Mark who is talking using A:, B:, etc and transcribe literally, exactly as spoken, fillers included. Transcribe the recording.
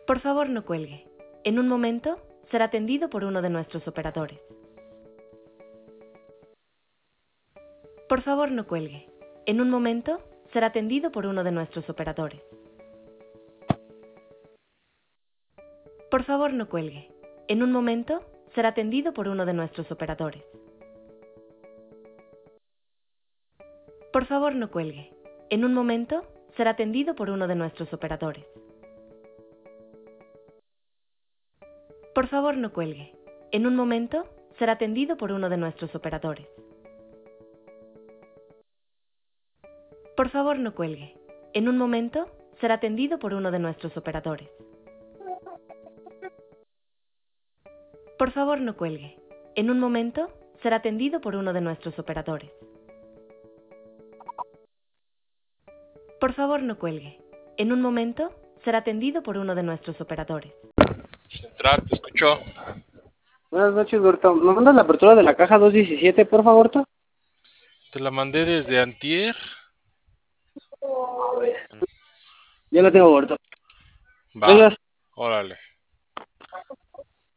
A: Por favor, no cuelgue. En un momento, será atendido por uno de nuestros operadores. Por favor, no cuelgue. En un momento, será atendido por uno de nuestros operadores. Por favor, no cuelgue. En un momento, será atendido por uno de nuestros operadores. Por favor, no cuelgue. En un momento, será atendido por uno de nuestros operadores. Por favor, no cuelgue. En un momento, será atendido por uno de nuestros operadores. Por favor, no cuelgue. En un momento, será atendido por uno de nuestros operadores. Por favor, no cuelgue. En un momento, será atendido por uno de nuestros operadores. Por favor, no cuelgue. En un momento, será atendido por uno de nuestros operadores.
B: Central, te escucho.
C: Buenas noches, Berto. ¿Me mandas la apertura de la caja doscientos diecisiete, por favor, Berto?
B: Te la mandé desde antier.
C: Ya la tengo, Berto.
B: Va,
C: Gracias.
B: órale.